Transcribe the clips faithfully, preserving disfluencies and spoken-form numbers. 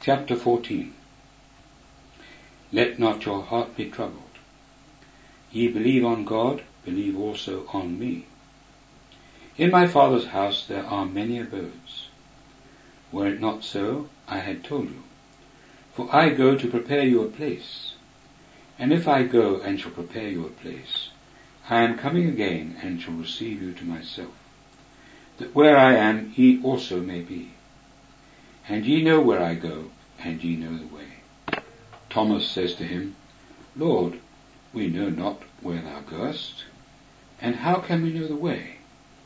Chapter fourteen. Let not your heart be troubled. Ye believe on God, believe also on me. In my Father's house there are many abodes. Were it not so, I had told you. For I go to prepare you a place. And if I go and shall prepare you a place, I am coming again and shall receive you to myself, that where I am ye also may be. And ye know where I go, and ye know the way. Thomas says to him, Lord, we know not where thou goest, and how can we know the way?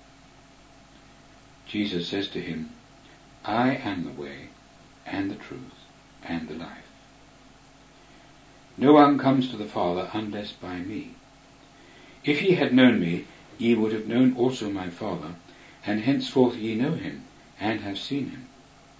Jesus says to him, I am the way, and the truth, and the life. No one comes to the Father unless by me. If ye had known me, ye would have known also my Father, and henceforth ye know him, and have seen him.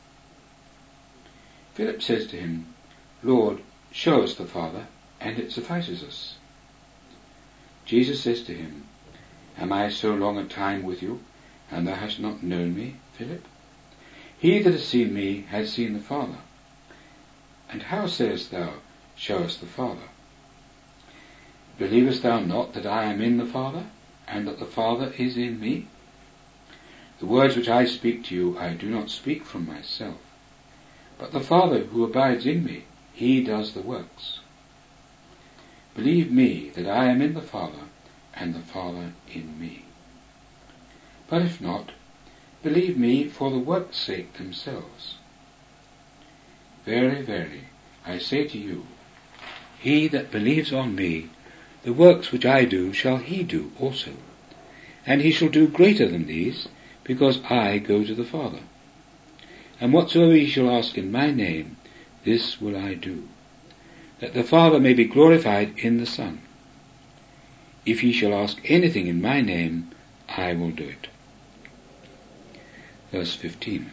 Philip says to him, Lord, show us the Father, and it suffices us. Jesus says to him, Am I so long a time with you, and thou hast not known me, Philip? He that has seen me has seen the Father. And how sayest thou, Show us the Father? Believest thou not that I am in the Father, and that the Father is in me? The words which I speak to you I do not speak from myself, but the Father who abides in me, he does the works. Believe me that I am in the Father, and the Father in me. But if not, believe me for the works' sake themselves. Verily, verily, I say to you, he that believes on me, the works which I do shall he do also, and he shall do greater than these, because I go to the Father. And whatsoever ye shall ask in my name, this will I do, that the Father may be glorified in the Son. If ye shall ask anything in my name, I will do it. Verse fifteen.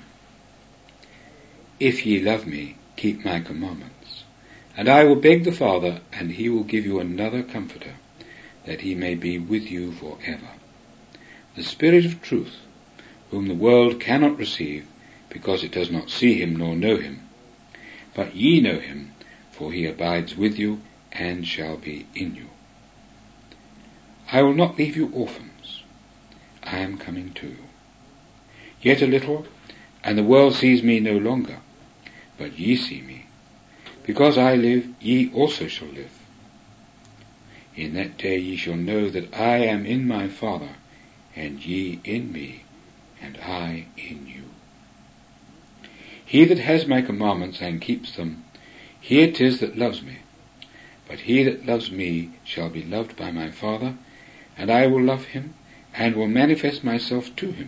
If ye love me, keep my commandments, and I will beg the Father, and he will give you another Comforter, that he may be with you for ever, the Spirit of truth, whom the world cannot receive, because it does not see him nor know him. But ye know him, for he abides with you, and shall be in you. I will not leave you orphans. I am coming to you. Yet a little, and the world sees me no longer, but ye see me. Because I live, ye also shall live. In that day ye shall know that I am in my Father, and ye in me, and I in you. He that has my commandments and keeps them, he it is that loves me. But he that loves me shall be loved by my Father, and I will love him, and will manifest myself to him.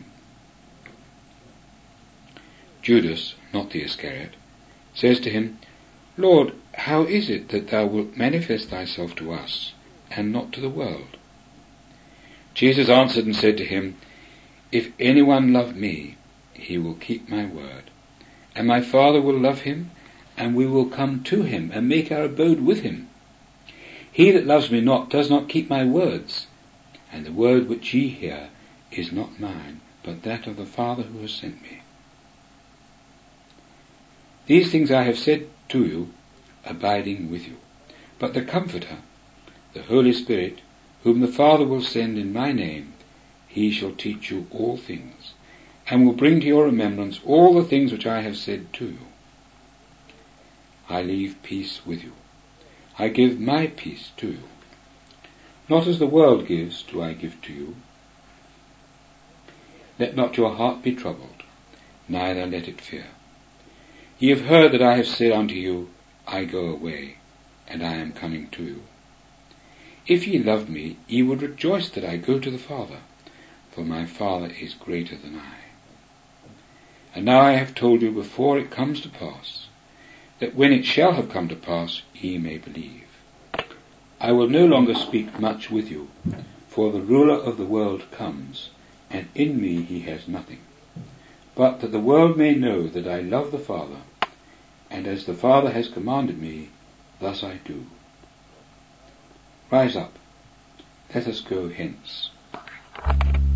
Judas, not the Iscariot, says to him, Lord, how is it that thou wilt manifest thyself to us, and not to the world? Jesus answered and said to him, If anyone love me, he will keep my word, and my Father will love him, and we will come to him, and make our abode with him. He that loves me not does not keep my words, and the word which ye hear is not mine, but that of the Father who has sent me. These things I have said to you, abiding with you. But the Comforter, the Holy Spirit, whom the Father will send in my name, he shall teach you all things, and will bring to your remembrance all the things which I have said to you. I leave peace with you. I give my peace to you. Not as the world gives do I give to you. Let not your heart be troubled, neither let it fear. Ye have heard that I have said unto you, I go away, and I am coming to you. If ye loved me, ye would rejoice that I go to the Father, for my Father is greater than I. And now I have told you before it comes to pass, that when it shall have come to pass, ye may believe. I will no longer speak much with you, for the ruler of the world comes, and in me he has nothing. But that the world may know that I love the Father, and as the Father has commanded me, thus I do. Rise up, let us go hence.